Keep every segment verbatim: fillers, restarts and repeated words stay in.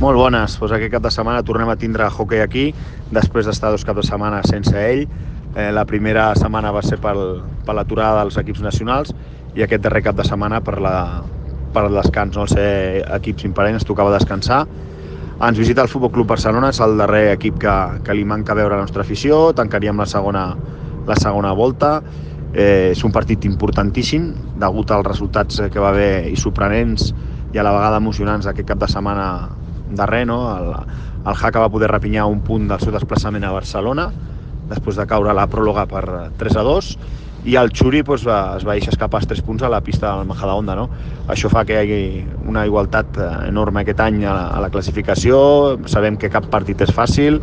Molt bones, doncs aquest cap de setmana tornem a tindre hoquei aquí, després d'estar dos caps de setmana sense ell. Eh, la primera setmana va ser pel, per l'aturada dels equips nacionals i aquest darrer cap de setmana per, la, per el descans, no? Al ser equips imparells ens tocava descansar. Ens visita el Futbol Club Barcelona, és el darrer equip que, que li manca veure a la nostra afició, tancaríem la segona, la segona volta. Eh, és un partit importantíssim, degut als resultats que va haver i sorprenents i a la vegada emocionants d'aquest cap de setmana darrer, no? El, el Jaca va poder rapinyar un punt del seu desplaçament a Barcelona després de caure a la pròrroga per tres a dos i el Xuri doncs, va, es va deixar escapar els tres punts a la pista del Majadahonda, no? Això fa que hi hagi una igualtat enorme aquest any a la, a la classificació. Sabem que cap partit és fàcil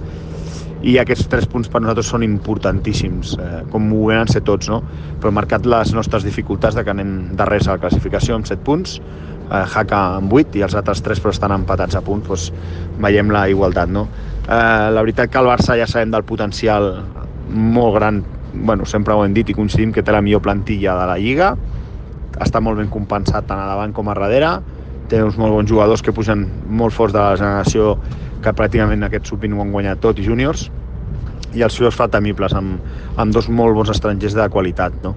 i aquests tres punts per nosaltres són importantíssims, eh, com ho venen ser tots, no? Però marcat les nostres dificultats de que anem darrers a la classificació amb set punts, eh, Jaca amb vuit i els altres tres però estan empatats a punts, doncs veiem la igualtat, no? Eh, la veritat que el Barça ja sabem del potencial molt gran, bueno, sempre ho hem dit i coincidim que té la millor plantilla de la Lliga, està molt ben compensat tant a davant com a darrere, té uns molt bons jugadors que pugen molt forts de la generació que pràcticament aquest sub vint ho han guanyat tot i júniors, i els seus fa temibles amb, amb dos molt bons estrangers de qualitat, no?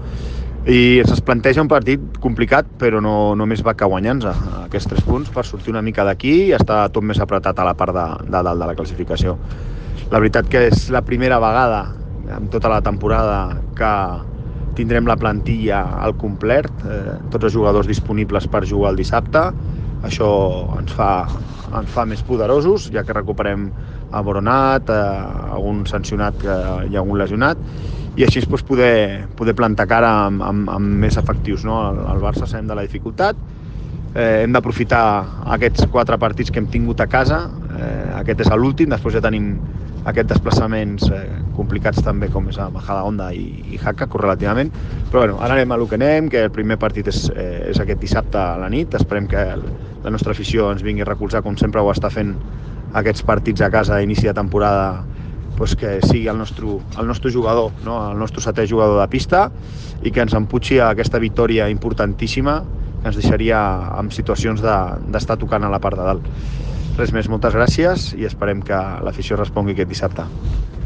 I es planteja un partit complicat, però no només va que guanyant-se aquests tres punts per sortir una mica d'aquí i estar tot més apretat a la part de, de dalt de la classificació. La veritat que és la primera vegada en tota la temporada que tindrem la plantilla al complet, eh, tots els jugadors disponibles per jugar el dissabte. Això ens fa, ens fa més poderosos, ja que recuperem a Boronat, a algun sancionat i algun lesionat, i així doncs, poder, poder plantar cara amb, amb, amb més efectius, no? El, el Barça sabem de la dificultat, eh, hem d'aprofitar aquests quatre partits que hem tingut a casa, eh, aquest és l'últim, després ja tenim aquests desplaçaments eh, complicats també com és a Majadahonda i, i Jaca, correlativament, però bueno, ara anem a lo que anem, que el primer partit és, eh, és aquest dissabte a la nit, esperem que el, la nostra afició ens vingui a recolzar com sempre ho està fent aquests partits a casa a inici de temporada, doncs que sigui el nostre, el nostre jugador, no? El nostre setè jugador de pista i que ens emputxi a aquesta victòria importantíssima que ens deixaria en situacions d'estar tocant a la part de dalt. Res més, moltes gràcies i esperem que l'afició respongui aquest dissabte.